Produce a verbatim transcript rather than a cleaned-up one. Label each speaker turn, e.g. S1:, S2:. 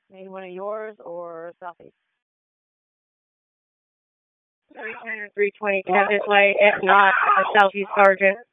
S1: Maybe one of yours or Southeast. three twenty, head this way. If not, a Southeast Sergeant.